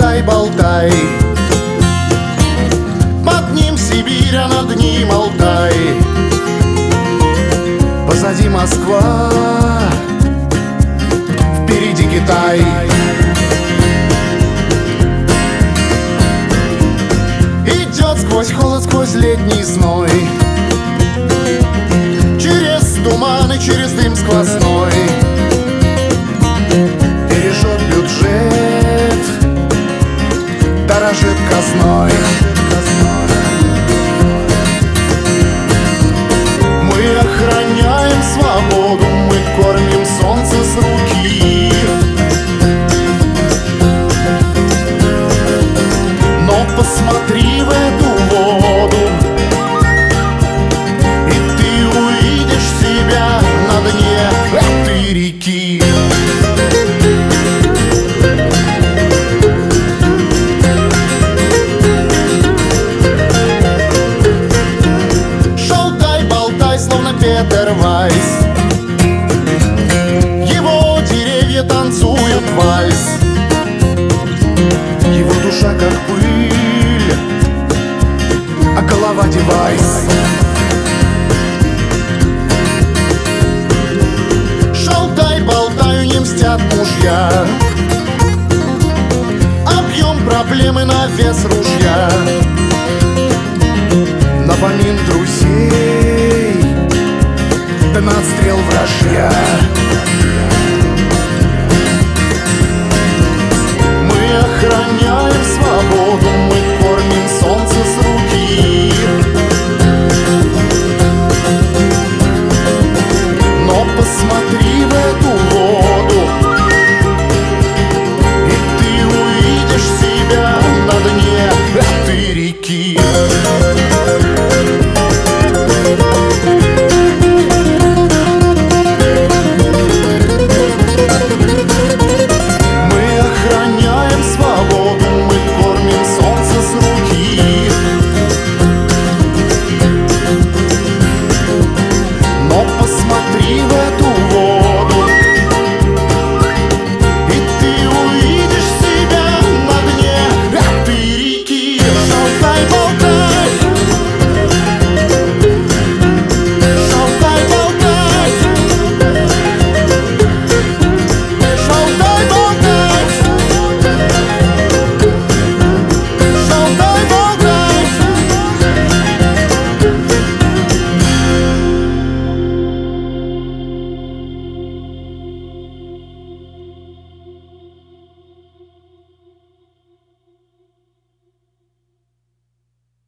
шалтай-болтай. Под ним Сибирь, а над ним Алтай. Позади Москва, впереди Китай. Идет сквозь холод, сквозь летний зной, через туман и через дым сквозной. Бережет бюджет, дорожит казной. Мы охраняем свободу, мы кормим солнце с руки. Но посмотри в эту воду, и ты увидишь себя на дне этой реки. Шалтай-болтай, словно Петер Вайс, его деревья танцуют вальс. Его душа как пыль, а голова девайс. Шалтай-болтаю, не мстят мужья, объем проблемы на вес ружья. На помин друзей, да на отстрел вражья.